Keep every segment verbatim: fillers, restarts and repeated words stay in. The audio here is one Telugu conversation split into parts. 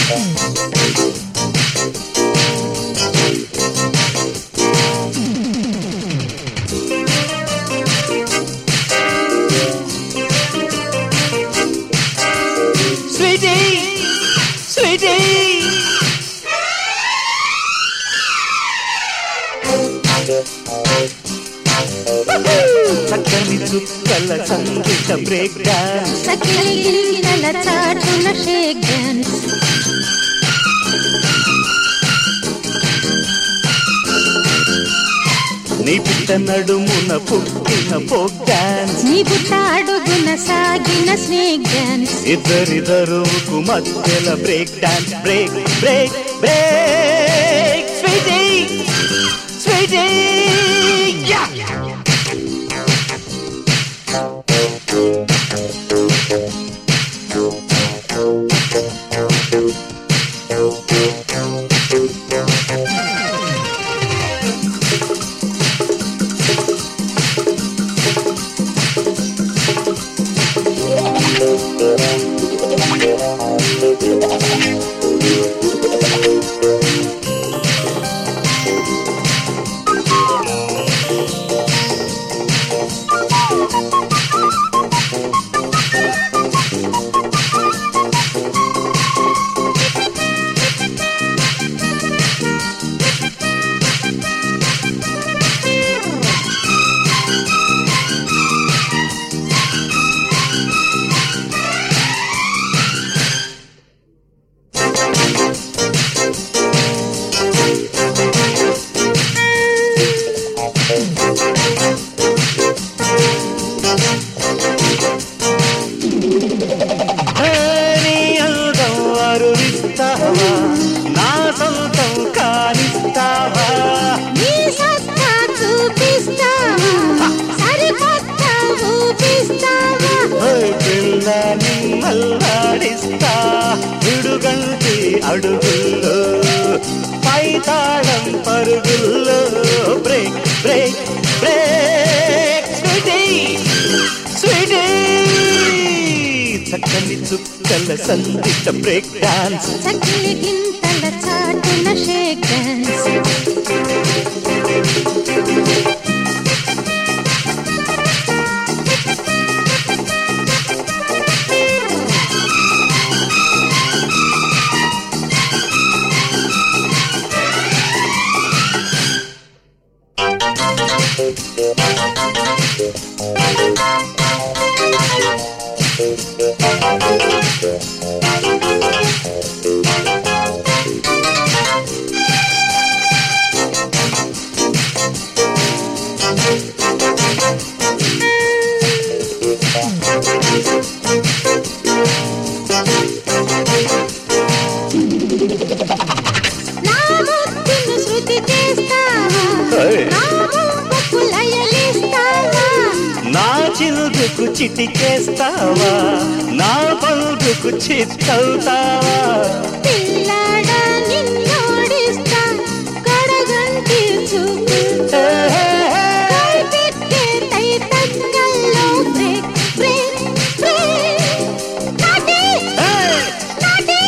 చక్కని చుక్కల సంగీత బ్రేక్ డాన్స్, సకిలి గిలిగినల చాటున షేక్ డాన్స్, నీ పిట్ట నడుమున పుట్టిన ఫోక్ డాన్స్, నీ పుట్ట అడుగున సాగిన స్నేక్ డాన్స్, ఇద్దరిద్దరుకు మధ్యల break dance. Break break break sweetie sweetie యా నా సొంతం కానిస్తావా, నీ సత్తా చూపిస్తావా, సరికొత్త ఊపిస్తావా, పిల్ల నిమ్మల్లాడిస్తా విడుగంటి అడుగుల్లో పైతాళం పరుగుల్లో. Break break break sweetie sweetie చక్కని చుక్కల సంగీత బ్రేక్ డాన్స్, సకిలి గింతల చాటున షేక్ డాన్స్, నా ముద్దును శృతి చేస్తావా, నా ముక్కుకు లయలిస్తావా, నా చిలుదుకు చిటికేస్తావా, నా పలుదుకు చిత్తవుతావా, పిల్లాడా నిన్నోడిస్తా కడగంటి చూపుతో, కైపెట్టే తైతక్కల్లో break break break naughty naughty.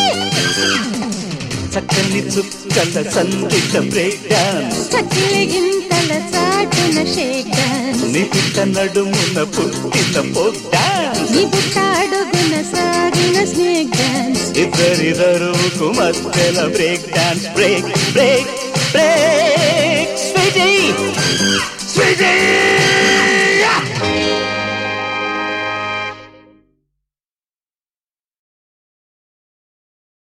చక్కని చుక్కల సంగీత బ్రేక్ డాన్స్, సకిలి గింతల చాటున షేక్ డాన్స్, నీ పిట్ట నడుమున పుట్టిన ఫోక్ డాన్స్, నీ పుట్ట అడుగున సాగిన స్నేక్ డాన్స్, ఇద్దరిద్దరుకు మధ్యల break dance. Break break break sweetie Sweety